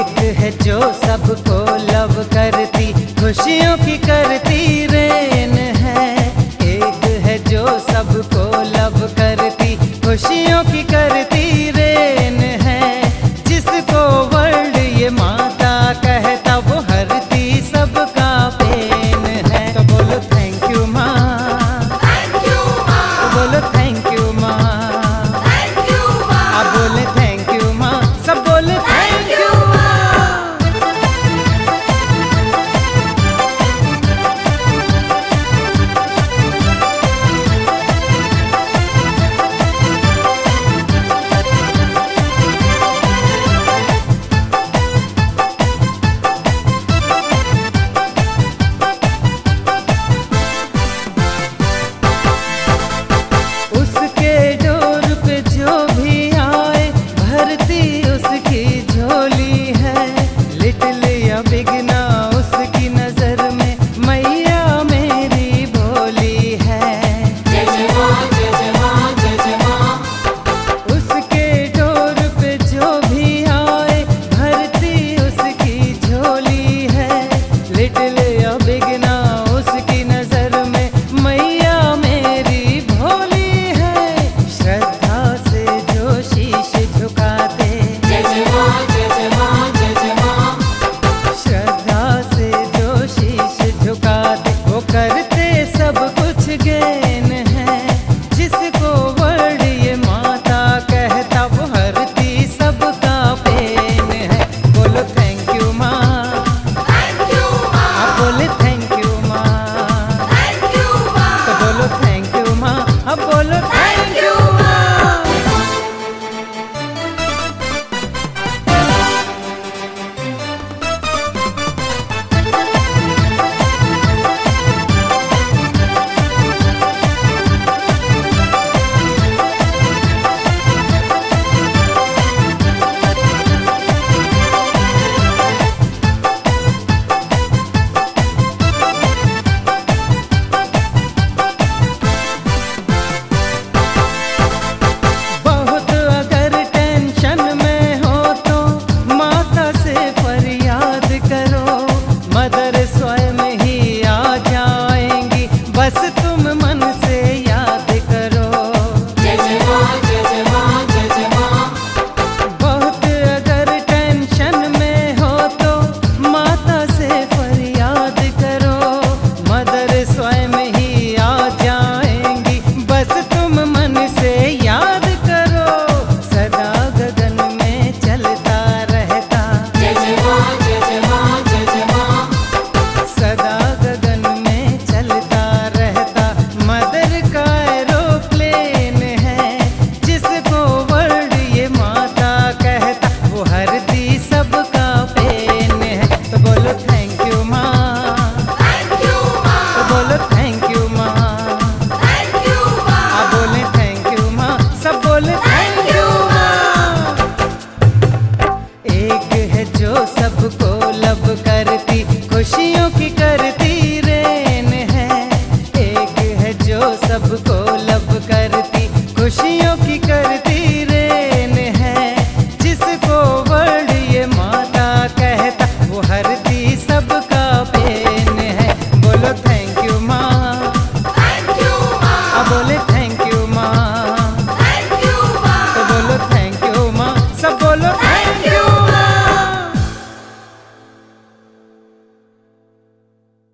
एक है जो सबको लव करती, खुशियों की करती रेन है। एक है जो सबको लव करती, खुशियों की करती रेन है। जिसको वर्ल्ड ये माता कहता, वो हरती सबका पेन है। तो बोलो थैंक यू माँ, तो बोलो थैंक यू माँ, आप बोले थैंक यू माँ, सब बोले थैंक यू माँ। उसके डोर पे जो भी आए, भरती उसकी झोली है। लिटिल या बिग ना उसकी नजर में, मैया मेरी भोली है। उसके डोर पे जो भी आए, भरती उसकी झोली है। लिटिल या बिग ना उसकी नजर में, मैया मेरी भोली है। श्रद्धा से जो शीश झुकाते, श्रद्धा से जो शीश झुकाते, वो करते सब कुछ गेन है। जिसको वर्ल्ड ये माता कहता, वो हरती सबका पेन है। बोलो थैंक यू माँ, आप बोले थैंक यू माँ, तो बोलो थैंक यू माँ, अब बोलो थैंक यू माँ। बहुत अगर टेंशन में हो तो माता से फरियाद करो। मदर स्वयं ही आ जाएंगी, बस तुम मन से याद करो। बहुत अगर टेंशन में हो तो माता से फरियाद करो। मदर स्वयं ही आ जाएंगी, बस तुम मन से याद करो। सदा गगन में चलता रहता, सदा गगन में चलता रहता, मदर का एरोप्लेन है। जिसको वर्ल्ड ये माता कहता, वो हरती सबका पेन है। तो बोलो थैंक यू माँ, तो बोलो थैंक यू माँ, आप बोले थैंक यू माँ, सब बोले थैंक यू माँ। एक है जो सबको लव करती, खुशियों की करती रेन है। एक है जो सबको लव करती, खुशियों की करती रेन है। जिसको वर्ल्ड ये माता कहता, वो हरती सबका पेन है। बोलो थैंक यू माँ, अब बोले